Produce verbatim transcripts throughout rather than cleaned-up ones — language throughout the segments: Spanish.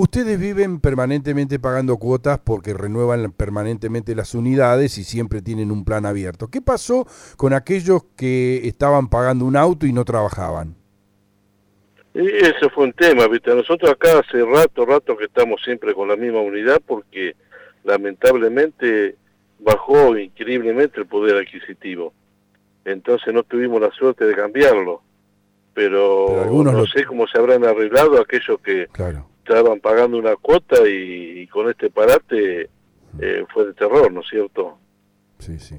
Ustedes viven permanentemente pagando cuotas porque renuevan permanentemente las unidades y siempre tienen un plan abierto. ¿Qué pasó con aquellos que estaban pagando un auto y no trabajaban? Y ese fue un tema, ¿viste? Nosotros acá hace rato, rato que estamos siempre con la misma unidad porque lamentablemente bajó increíblemente el poder adquisitivo. Entonces no tuvimos la suerte de cambiarlo. Pero Pero algunos no lo... sé cómo se habrán arreglado aquellos que Claro. estaban pagando una cuota y, y con este parate eh, fue de terror, ¿no es cierto? Sí, sí.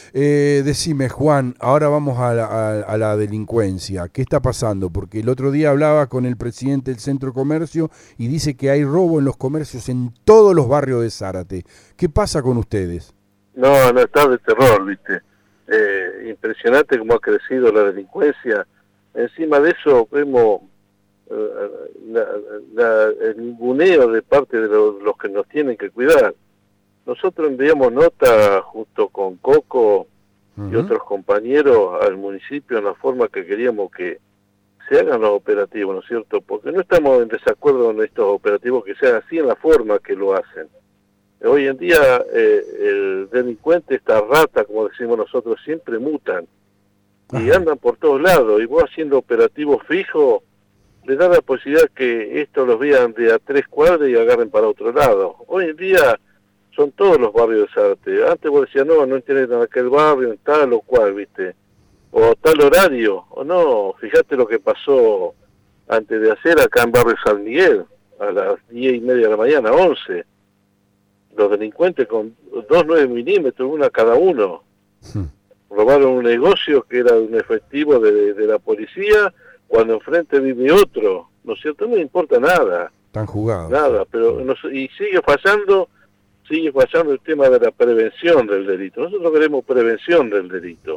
Eh, decime, Juan, ahora vamos a la, a, a la delincuencia. ¿Qué está pasando? Porque el otro día hablaba con el presidente del Centro de Comercio y dice que hay robo en los comercios en todos los barrios de Zárate. ¿Qué pasa con ustedes? No, no, está de terror, ¿viste? Eh, impresionante cómo ha crecido la delincuencia. Encima de eso vemos eh, la, la, el ninguneo de parte de los, los que nos tienen que cuidar. Nosotros enviamos nota junto con Coco y Uh-huh. otros compañeros al municipio en la forma que queríamos que se hagan los operativos, ¿no es cierto? Porque no estamos en desacuerdo con estos operativos que sean así en la forma que lo hacen. Hoy en día eh, el delincuente, esta rata, como decimos nosotros, siempre mutan y Ajá. andan por todos lados y vos haciendo operativos fijos le da la posibilidad que estos los vean de a tres cuadras y agarren para otro lado. Hoy en día son todos los barrios de Zárate. Antes vos decías, no, no entiendes en aquel barrio, en tal o cual, ¿viste? O tal horario, o no, fíjate lo que pasó antes de hacer acá en barrio San Miguel, a las diez y media de la mañana, once. Los delincuentes con dos nueve milímetros, una cada uno. Hmm. Robaron un negocio que era un efectivo de, de la policía, cuando enfrente vive otro, ¿no es cierto? No le importa nada. Están jugados. Nada, pero no, y sigue fallando, sigue fallando el tema de la prevención del delito. Nosotros queremos prevención del delito.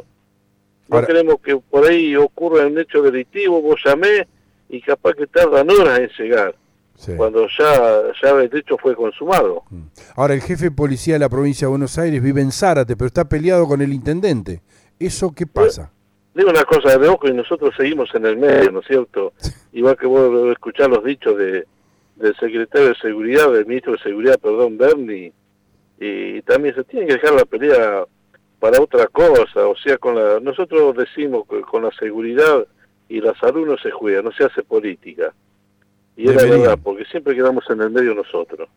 No Ahora, queremos que por ahí ocurra un hecho delictivo, vos llamé y capaz que tardan horas en llegar, sí. cuando ya, ya el hecho fue consumado. Ahora, el jefe de policía de la provincia de Buenos Aires vive en Zárate, pero está peleado con el intendente. ¿Eso qué pasa? Digo una cosa de ojo y nosotros seguimos en el medio, ¿no es cierto? Igual que vos escuchar los dichos de del secretario de Seguridad, del ministro de Seguridad, perdón, Berni, y también se tiene que dejar la pelea para otra cosa, o sea, con la nosotros decimos que con la seguridad y la salud no se juega, no se hace política. Y es la verdad, porque siempre quedamos en el medio nosotros.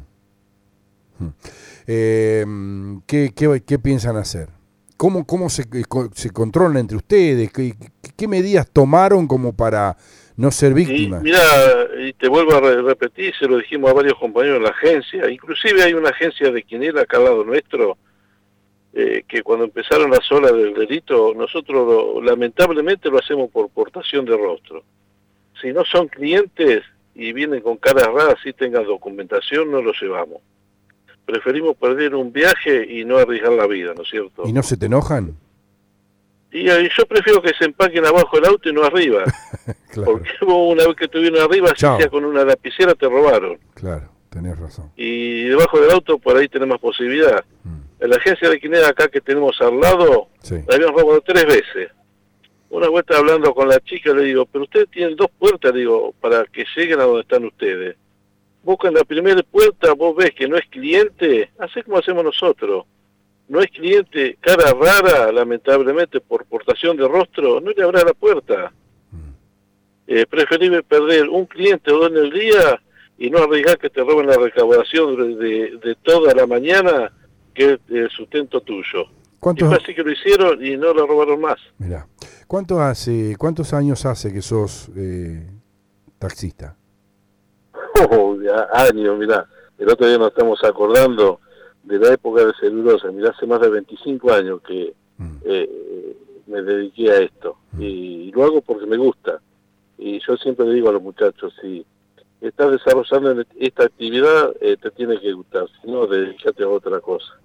Hmm. Hmm. Eh, ¿qué, qué, ¿Qué piensan hacer? ¿Cómo, cómo se, se controlan entre ustedes? ¿Qué, ¿Qué medidas tomaron como para no ser víctimas? Y mira, y te vuelvo a re repetir, se lo dijimos a varios compañeros en la agencia, inclusive hay una agencia de Quinela acá al lado nuestro, eh, que cuando empezaron las olas del delito, nosotros lo, lamentablemente lo hacemos por portación de rostro. Si no son clientes y vienen con caras raras, si tengan documentación, no los llevamos. Preferimos perder un viaje y no arriesgar la vida, ¿no es cierto? ¿Y no se te enojan? Y, y yo prefiero que se empaquen abajo del auto y no arriba. Claro. Porque vos una vez que estuvieron arriba, si sea con una lapicera, te robaron. Claro, tenés razón. Y debajo del auto, por ahí tenemos posibilidad. Mm. En la agencia de Quinela acá que tenemos al lado, sí. La habían robado tres veces. Una vuelta hablando con la chica, le digo, pero ustedes tienen dos puertas, digo, para que lleguen a donde están ustedes. Vos en la primera puerta, vos ves que no es cliente, así como hacemos nosotros. No es cliente, cara rara, lamentablemente, por portación de rostro, no le abra la puerta. Mm. Eh, preferible perder un cliente o dos en el día y no arriesgar que te roben la recaudación de, de, de toda la mañana, que es el sustento tuyo. ¿Cuántos... Y fue así que lo hicieron y no lo robaron más. Mirá, ¿cuánto hace, ¿cuántos años hace que sos eh, taxista? Oh, años, mirá. El otro día nos estamos acordando de la época de celulosa. Mirá, hace más de veinticinco años que mm. eh, me dediqué a esto. Mm. Y, y lo hago porque me gusta. Y yo siempre le digo a los muchachos, si estás desarrollando esta actividad, eh, te tiene que gustar. Si no, dedícate a otra cosa.